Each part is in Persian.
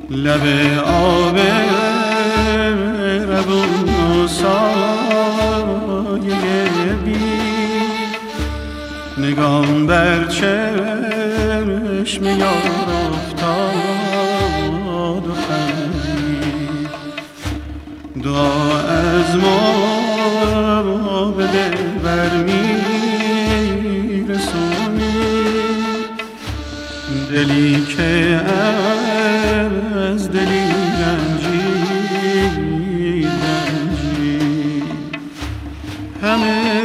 لب آب روون و سایه بی نگام بر چشم یار افتاد و خندید. دعا از ما به دلبر میرسونی، دلی که از دلی رنجید همه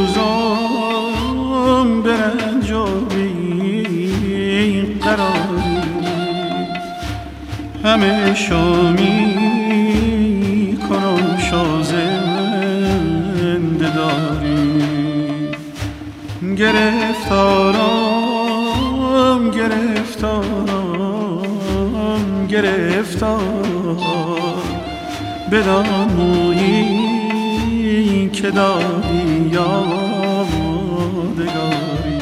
روزم به رنج و بی قراری، همه شامی کنم شازنده داری. گرفتارم گرفتارم گرفتار بدان مویی که دادی یادگاری.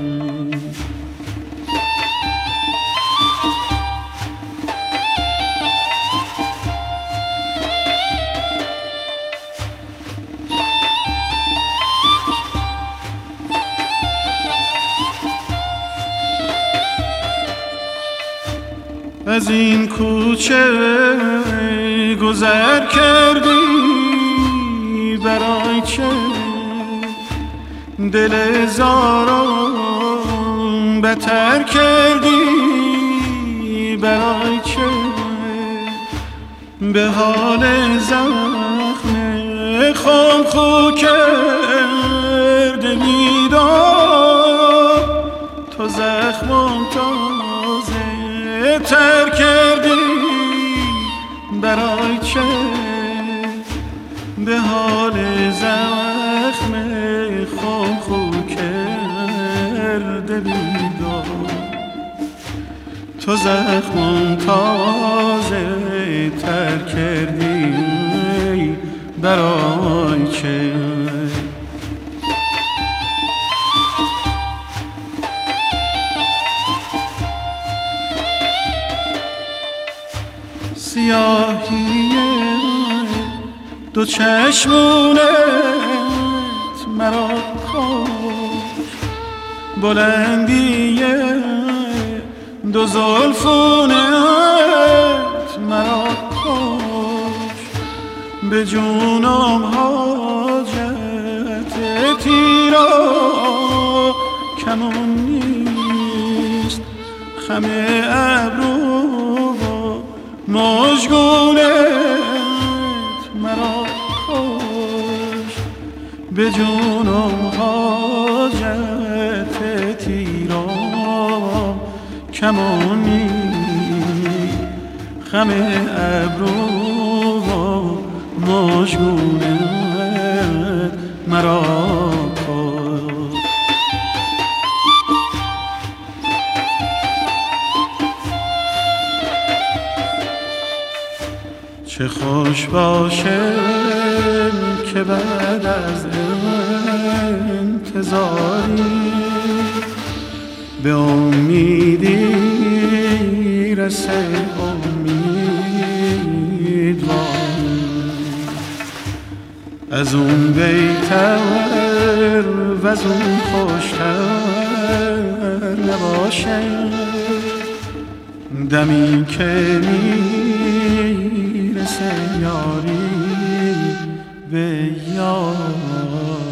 از این کوچه گذر کردی برای چه دل زارم بتر کردی، برای چه به حال زخم خام خو کرده میدار. تو زخمم تازه تر کردی، برای چه به حال زخم خام خو کرده بیدار. تو زخمم تازه تر کردی، برای چه سیاهی دو چشمونت مرا کاش، بلندی دو زلفونت مرا کاش. به جونم حاجت تیرا کمون نیست، خم ابرو مژگونت مرا کاش. به جونم حاجت تیرام کمان نیست، خم ابرو مژگونت مرا کاش. چه خوش باشه که بعد از انتظاری به امیدی رسه امیدواری. از اون بیتر و از اون خوشتر نباشه دمی که میرسه یاری به یاری.